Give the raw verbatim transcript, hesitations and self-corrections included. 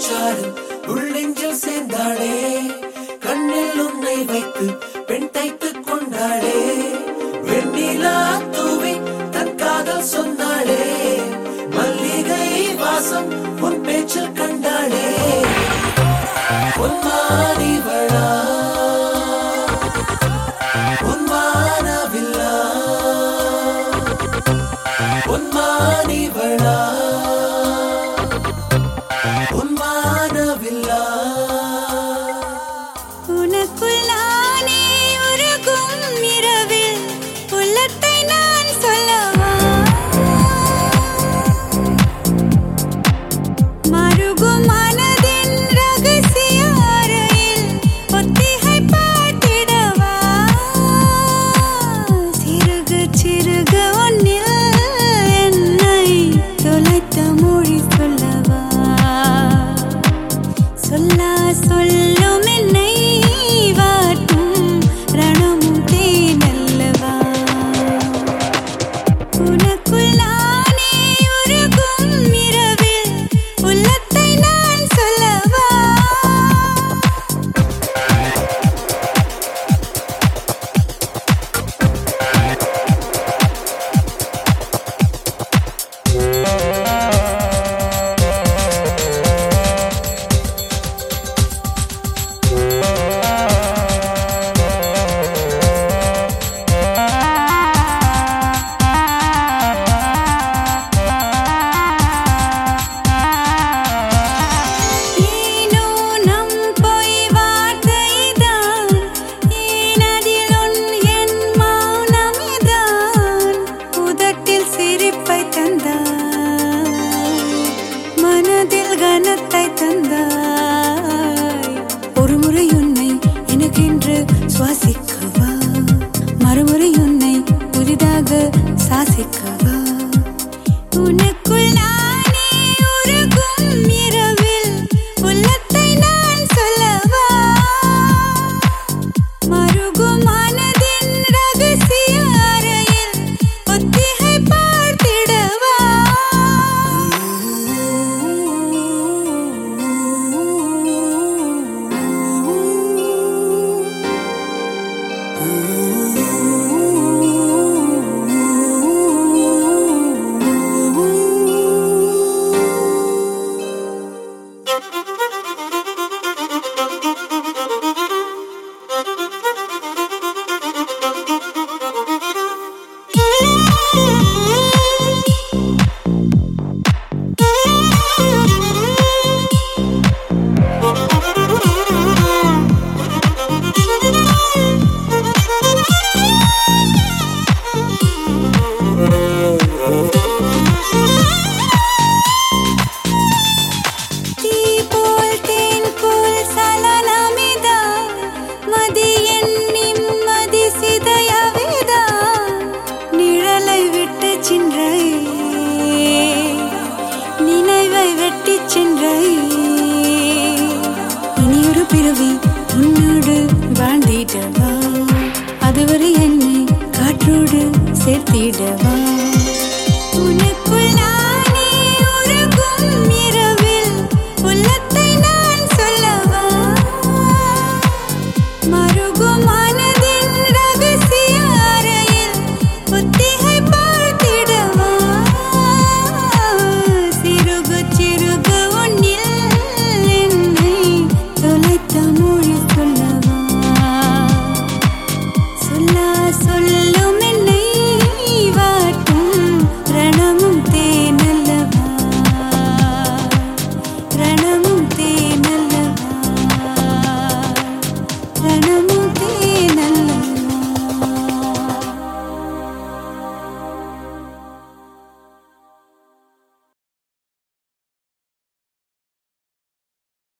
பூச்சாறு உள்ளெஞ்சில் சேர்ந்தாளே, கண்ணில் உன்னை வைத்து பெண் தைத்து கொண்டாளே, வெண்ணிலா தூவி தன் காதல் சொன்னாளே, மல்லிகை வாசம் உன் பேச்சில் கண்டாளே. பொன்மானிவளா பொன்மானவில்லா, பொன்மானிவளா பொன்மானவில்லா. உனக்குள் நானே உருகும் இரவில் உள்ளத்தை நான் சொல்லவா, மருகும் மனதின் ரகசிய அறையில் ஒத்திகை பார்த்திடவா, சிறுக சிறுக ஒன்னில் என்னை தொலைத்த மொழி சொல்லவா, சொல்லா சொல்லும் என்னை வாட்டும் ரணமும் தேனல்லவா. உனக்குள் நானே உருகும் இரவில் உள்ளத்தை நான் சொல்லவா. ஏனோ நம் பொய் வார்த்தைதான், ஏனதில் உன் என் மௌனமிதான், உதட்டில் சிரிப்பை தந்தாய், மனதில் கனத்தை தந்தாய். ஒரு முறை உன்னை எனக்கென்று சுவாசிக்கவா, மறுமுறை உன்னை புதிதாக சாசிக்கவா. உனக்குள் நானே உருகும் இரவில் உள்ளத்தை நான் சொல்லவா, மருகும் மனதின் ரகசிய அறையில் ஒத்திகை பார்த்திடவா. தீ போல் தேன் போல் சலனமிதா, மதி என் நிம்மதி சிதையவிதா, நிழலை விட்டு சென்றை நினைவை வெட்டி சென்றை. இனியொரு பிறவி உன்னோடு வாழ்ந்திடவா, அதுவரை என்னை காற்றோடு சேர்த்திடவா. உனக்கு